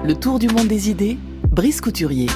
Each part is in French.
Le tour du monde des idées, Brice Couturier.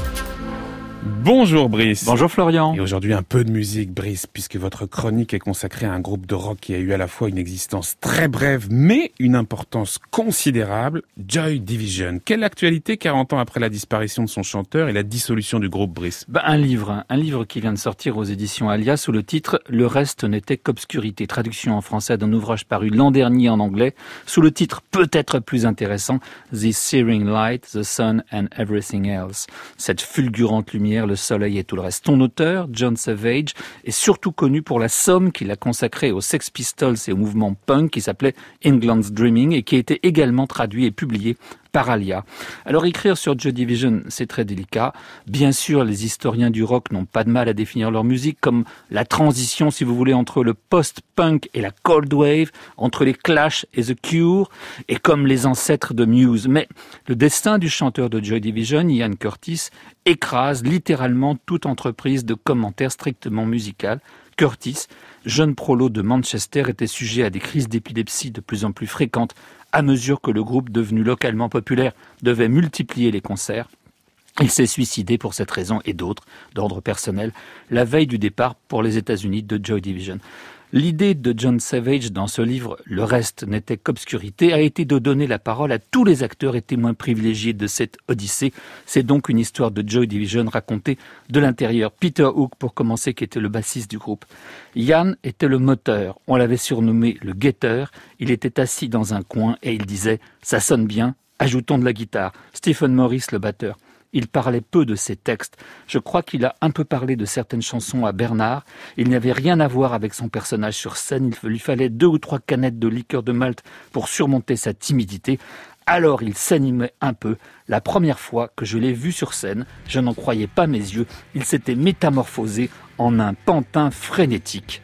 Bonjour Brice. Bonjour Florian. Et aujourd'hui un peu de musique Brice, puisque votre chronique est consacrée à un groupe de rock qui a eu à la fois une existence très brève mais une importance considérable, Joy Division. Quelle actualité 40 ans après la disparition de son chanteur et la dissolution du groupe Brice? Un livre qui vient de sortir aux éditions Alia sous le titre « Le reste n'était qu'obscurité », traduction en français d'un ouvrage paru l'an dernier en anglais, sous le titre peut-être plus intéressant « The Searing Light, the Sun and Everything Else », cette fulgurante lumière, le soleil et tout le reste. Ton auteur, John Savage, est surtout connu pour la somme qu'il a consacrée aux Sex Pistols et au mouvement punk qui s'appelait England's Dreaming et qui a été également traduit et publié par Alia. Alors écrire sur Joy Division, c'est très délicat. Bien sûr, les historiens du rock n'ont pas de mal à définir leur musique comme la transition, si vous voulez, entre le post-punk et la cold wave, entre les Clash et The Cure, et comme les ancêtres de Muse. Mais le destin du chanteur de Joy Division, Ian Curtis, écrase littéralement toute entreprise de commentaires strictement musical. Curtis, jeune prolo de Manchester, était sujet à des crises d'épilepsie de plus en plus fréquentes à mesure que le groupe, devenu localement populaire, devait multiplier les concerts. Il s'est suicidé pour cette raison et d'autres, d'ordre personnel, la veille du départ pour les États-Unis de Joy Division. L'idée de John Savage dans ce livre « Le reste n'était qu'obscurité » a été de donner la parole à tous les acteurs et témoins privilégiés de cette odyssée. C'est donc une histoire de Joy Division racontée de l'intérieur. Peter Hook, pour commencer, qui était le bassiste du groupe. Ian était le moteur. On l'avait surnommé le guetteur. Il était assis dans un coin et il disait « Ça sonne bien, ajoutons de la guitare ». Stephen Morris, le batteur. Il parlait peu de ses textes. Je crois qu'il a un peu parlé de certaines chansons à Bernard. Il n'avait rien à voir avec son personnage sur scène. Il lui fallait 2 ou 3 canettes de liqueur de malt pour surmonter sa timidité. Alors il s'animait un peu. La première fois que je l'ai vu sur scène, je n'en croyais pas mes yeux. Il s'était métamorphosé en un pantin frénétique.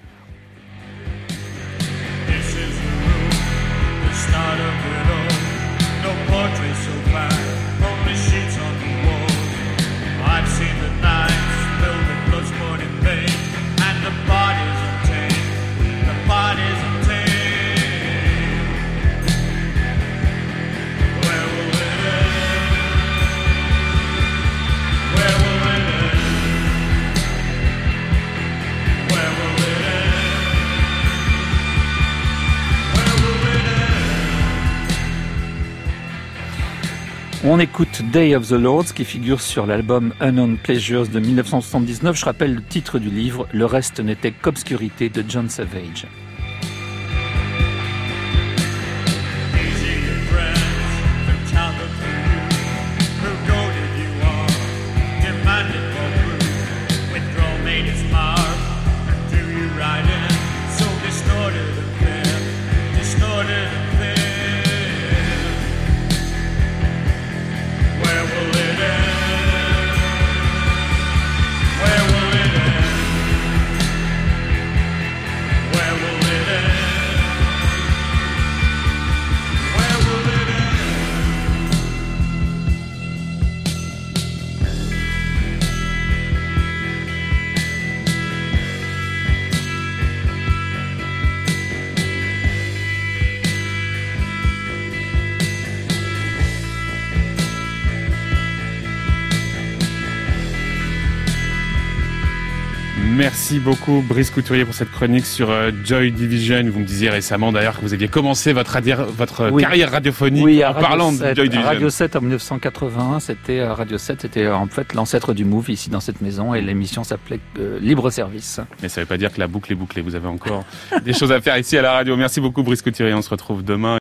I've seen the nights filled with blood, sport and pain, and the bodies untamed, the bodies untamed. Where will it end? Where will it end? Where will it end? Where will it end? On écoute Day of the Lords qui figure sur l'album Unknown Pleasures de 1979. Je rappelle le titre du livre, Le reste n'était qu'obscurité de John Savage. Merci beaucoup Brice Couturier pour cette chronique sur Joy Division. Vous me disiez récemment d'ailleurs que vous aviez commencé votre carrière radiophonique en parlant de Joy Division. Radio 7 en 1981, Radio 7, c'était en fait l'ancêtre du Move ici dans cette maison et l'émission s'appelait Libre Service. Mais ça ne veut pas dire que la boucle est bouclée. Vous avez encore des choses à faire ici à la radio. Merci beaucoup Brice Couturier. On se retrouve demain.